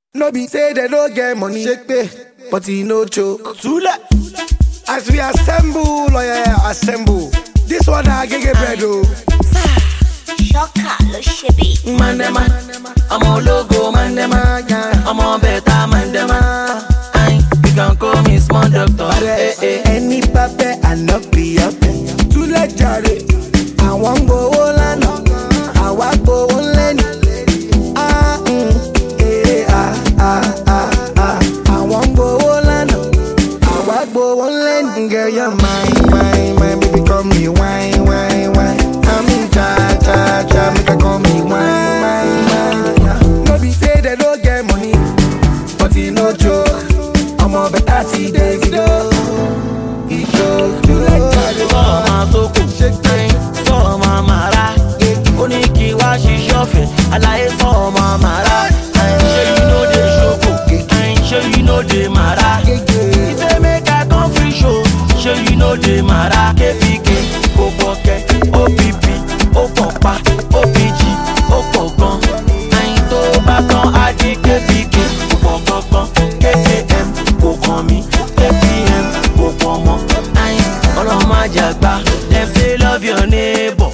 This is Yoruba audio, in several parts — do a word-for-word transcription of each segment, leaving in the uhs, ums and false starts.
No be say they no get money, shake pay, but he no choke. Tula. As we assemble, oh yeah, assemble. This one I get bread oh. Shocker, lo shebi. Mandema, I'm a logo, mandema, I'm a beta, mandema. Aye, you can call me small doctor. Eh, eh. Any pape and not be up. Tula jare, I want go Olano, I want go Oleni. Ah, mm, eh, ah, ah, ah, ah. I want go Olano, I want go Oleni. Girl, you're mine, mine, mine, baby, call me wine, wine, wine. I'm in cha, cha, cha, make her call me wine, wine, wine. No be say they don't get money, but he no joke. I'm a better see Davido. He joke, you like that. So my soko, so my mara. Oniki wa she shofe, I like so my mara. I'm sure you know the shoko, I'm sure you know the mara. He say make a come free show, sure you know the mara. K P K, Okoke, O P P, Okopa, O P G, Okokon. I'm to back on I D K P K, Okokon, K K M, Okomi, K P M, Okomo. I'm all on my jagba. Them say love your neighbor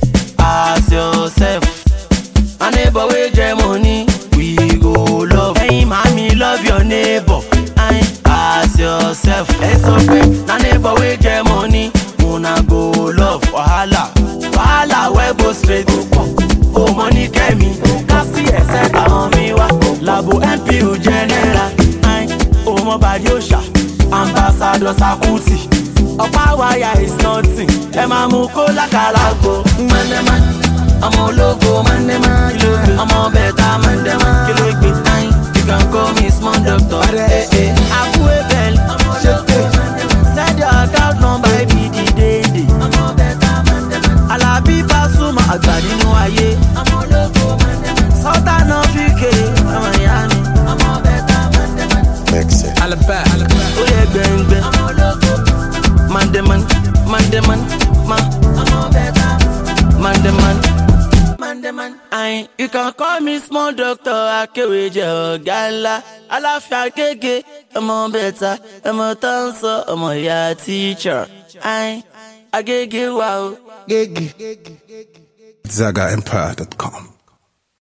as yourself. My neighbor with your money, we go love. Hey, mommy, love your neighbor and as yourself. It's okay. My neighbor with your money, wanna go love. Wahala, wahala, we go straight. Oh, money came me. Kasi except on me wa. Labo M P U general. Aye, oh my body osha. Ambassador Sakuti. Opa wire is nothing. Ema muko la kalago. Mandema, I'm a logo. Mandema, I'm a beta. Mandema, you can call me small doctor. Eh eh, Aku Ebel. Send your account number every day. I'm a beta. Mandema, Alabi Pasuma Agbani no aye. I'm a logo. Mandema, Sultan of U K. I'm a Miami. I'm a beta. Mandema, Mexico, Alabama, oh yeah, bang bang. I'm a logo. Mandeman, mandeman, ma. I'm a beta. Mandeman, mandeman. Aye, you can call me small doctor. I carry your gala. I love your gege. I'm a beta. I'm a dancer. I'm a ya teacher. Aye, I gege wow. Gigi. Zaga Empire dot com